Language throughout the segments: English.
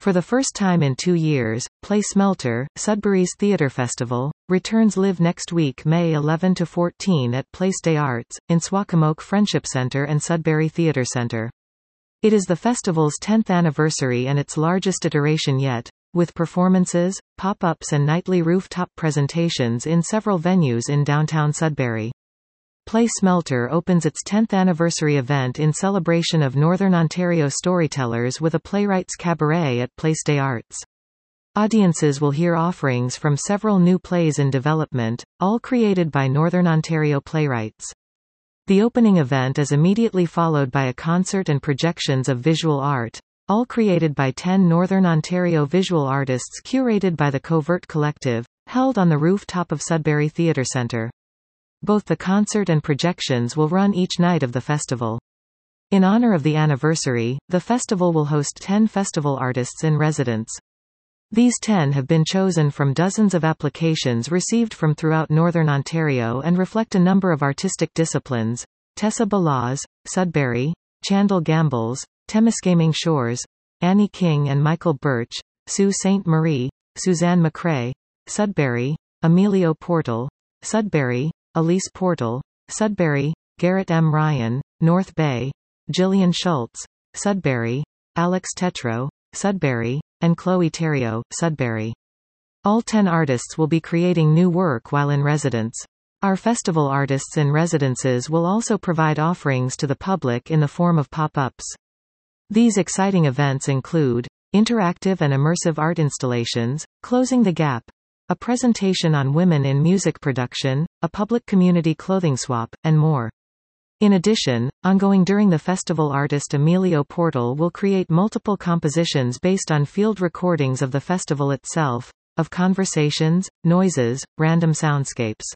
For the first time in 2 years, Play Smelter, Sudbury's theatre festival, returns live next week May 11 to 14 at Place des Arts, in Swacomoke Friendship Centre and Sudbury Theatre Centre. It is the festival's 10th anniversary and its largest iteration yet, with performances, pop-ups and nightly rooftop presentations in several venues in downtown Sudbury. Play Smelter opens its 10th anniversary event in celebration of Northern Ontario storytellers with a playwrights cabaret at Place des Arts. Audiences will hear offerings from several new plays in development, all created by Northern Ontario playwrights. The opening event is immediately followed by a concert and projections of visual art, all created by 10 Northern Ontario visual artists curated by the Covert Collective, held on the rooftop of Sudbury Theatre Centre. Both the concert and projections will run each night of the festival. In honor of the anniversary, the festival will host 10 festival artists in residence. These 10 have been chosen from dozens of applications received from throughout Northern Ontario and reflect a number of artistic disciplines: Tessa Balaz, Sudbury; Chandel Gambles, Temiskaming Shores; Annie King and Michael Birch; Sue St. Marie; Suzanne McCrae, Sudbury; Emilio Portal, Sudbury; Elise Portal, Sudbury; Garrett M. Ryan, North Bay; Gillian Schultz, Sudbury; Alex Tetro, Sudbury; and Chloe Terrio, Sudbury. All 10 artists will be creating new work while in residence. Our festival artists in residences will also provide offerings to the public in the form of pop-ups. These exciting events include interactive and immersive art installations, Closing the Gap, a presentation on women in music production, a public community clothing swap, and more. In addition, ongoing during the festival, artist Emilio Portal will create multiple compositions based on field recordings of the festival itself, of conversations, noises, random soundscapes.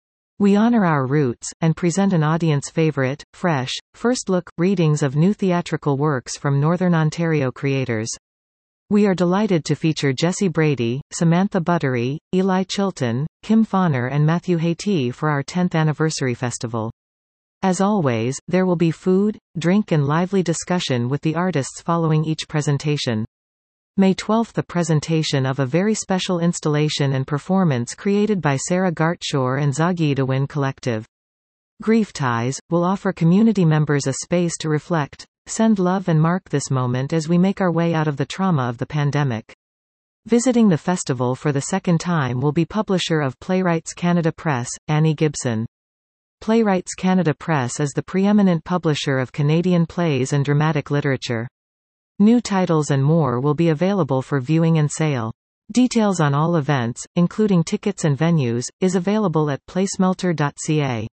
We honor our roots, and present an audience favorite, fresh, first-look readings of new theatrical works from Northern Ontario creators. We are delighted to feature Jesse Brady, Samantha Buttery, Eli Chilton, Kim Fauner and Matthew Hayti for our 10th anniversary festival. As always, there will be food, drink and lively discussion with the artists following each presentation. May 12th, the presentation of a very special installation and performance created by Sarah Gartshore and Zagidawin Collective. Grief Ties will offer community members a space to reflect, send love and mark this moment as we make our way out of the trauma of the pandemic. Visiting the festival for the second time will be publisher of Playwrights Canada Press, Annie Gibson. Playwrights Canada Press is the preeminent publisher of Canadian plays and dramatic literature. New titles and more will be available for viewing and sale. Details on all events, including tickets and venues, is available at playsmelter.ca.